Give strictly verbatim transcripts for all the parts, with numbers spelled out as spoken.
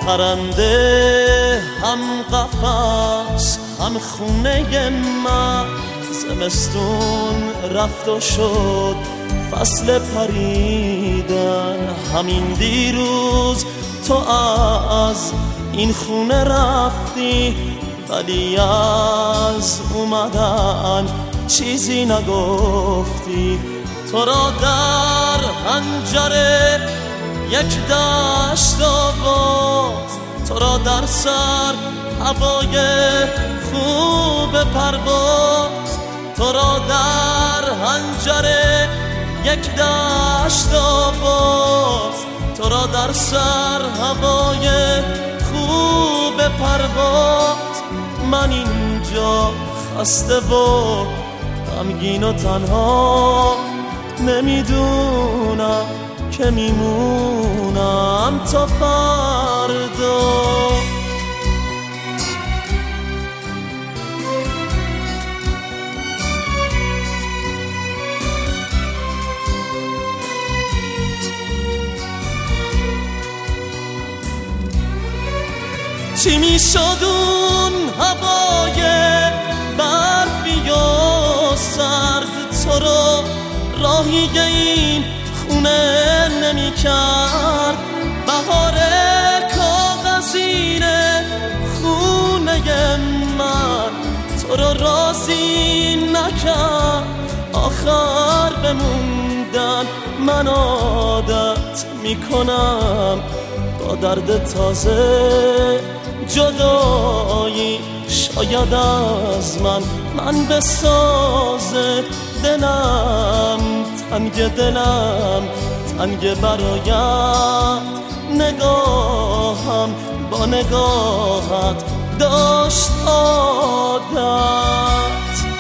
پرنده هم قفس هم خونه من، زمستون رفت و شد فصل پریدن. همین دیروز تو از این خونه رفتی، ولی از اومدن چیزی نگفتی. تو را در حنجره یک دشت آواز، تو را در سر هوای خوب پرواز. تو را در حنجره یک دشت آواز، تو را در سر هوای خوب پرواز. من اینجا خسته و غمگین و تنها، نمیدونم که میمونم تا فردا. چی میشد اون هوای برفی و سرد، تو رو راهی این خونه نمی کرد. بهار کاغذینه خونه من، تو رو راضی نکرد آخر بموندن. من عادت میکنم با درد تازه جدایی، شاید از من من بسازه. دلم تنگ، دلم تنگ برایت، نگاهم با نگاهت داشت عادت.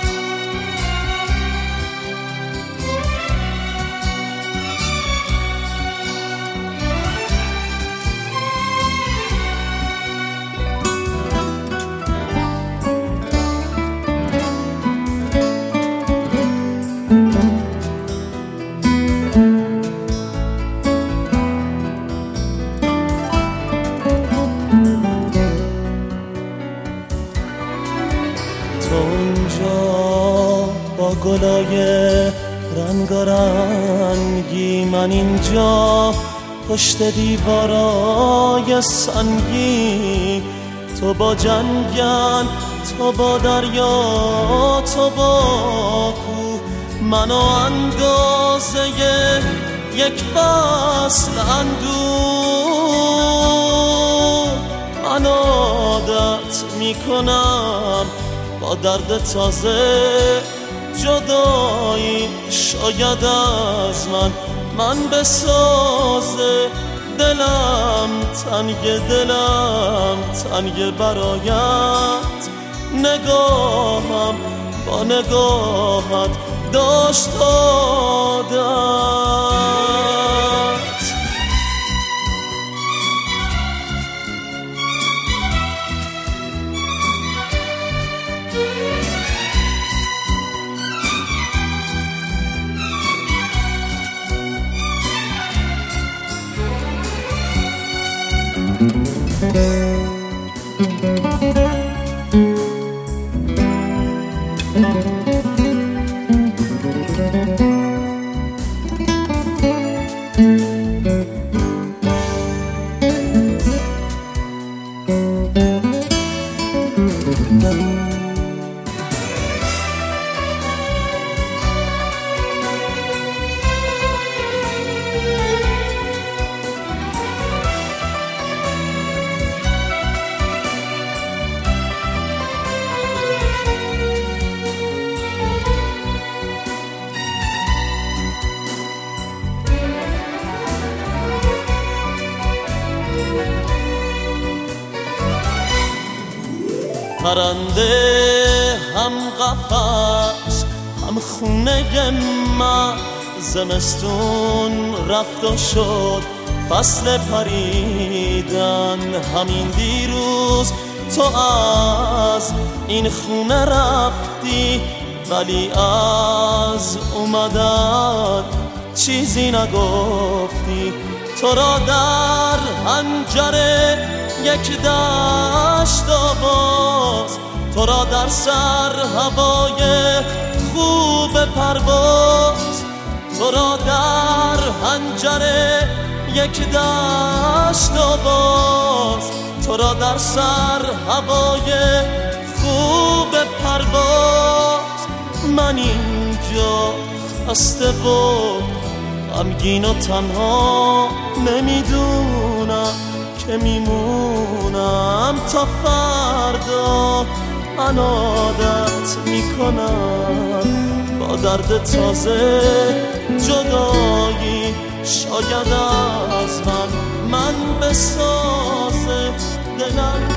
با گلای رنگارنگی، من اینجا پشت دیوارای سنگی. تو با جنگل، تو با دریا، تو با کوه، منو اندازه یک فصل اندوه. من عادت میکنم با درد تازه جدایی، شاید از من من بسازه. دلم تنگ، دلم تنگ برایت، نگاهم با نگاهت داشت عادت. پرنده هم قفس هم خونه من، زمستون رفت و شد فصل پریدن. همین دیروز تو از این خونه رفتی، ولی از اومدن چیزی نگفتی. تو را در حنجره یک دشت آواز، تو را در سر هوای خوب پرواز، تو را در حنجره یک دشت آواز، تو را در سر هوای خوب پرواز. من اینجا خسته و غمگین و تنها نمیدونم که میمونم تا فردا. من عادت میکنم با درد تازه جدایی، شاید از من من بسازه دلم